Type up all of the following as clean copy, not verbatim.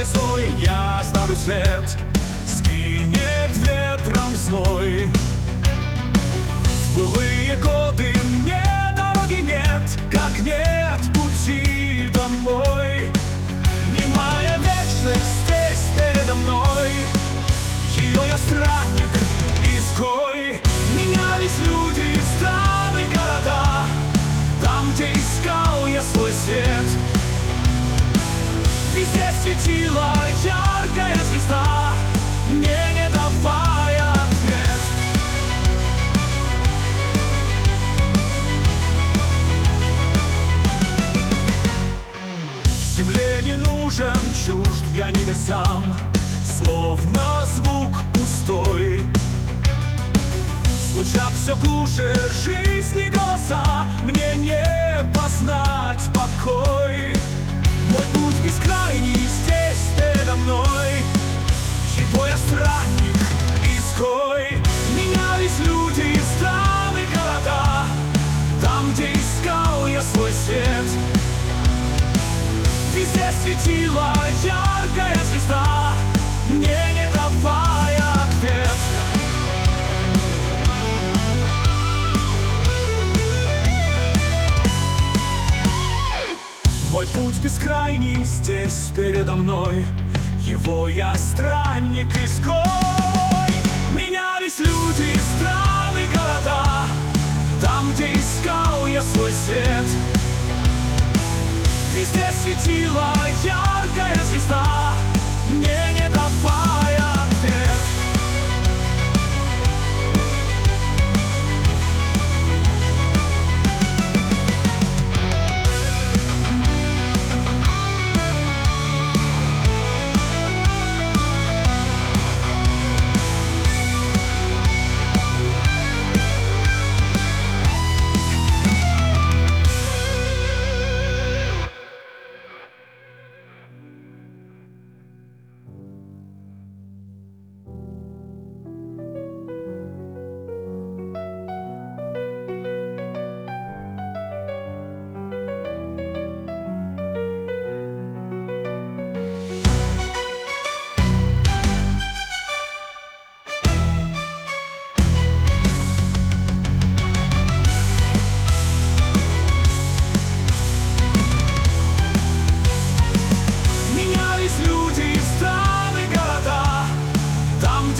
весной я оставлю след, скинет ветром зной. В былые годы мне дороги нет, как нет пути домой. Немая вечность здесь передо мной, ее я странник, изгой. Менялись люди, страны, города, там, где искал я свой свет. Везде светила яркая звезда, мне не давая ответ. Земле не нужен, чужд я небесам, словно звук пустой. Звучат все глуше жизни голоса, мне не познать покой. Мой путь бескрайний здесь передо мной, его я странник, изгой. Менялись люди, страны, города, там, где искал я свой свет. Везде светила яркая звезда, мне не давая ответ. Мой путь бескрайний здесь передо мной, его я странник, изгой. Менялись люди, страны, города, там, где искал я свой свет. Везде светила яркая звезда, мне не давая ответ.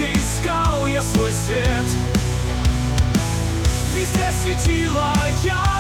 Свой свет, везде светила я.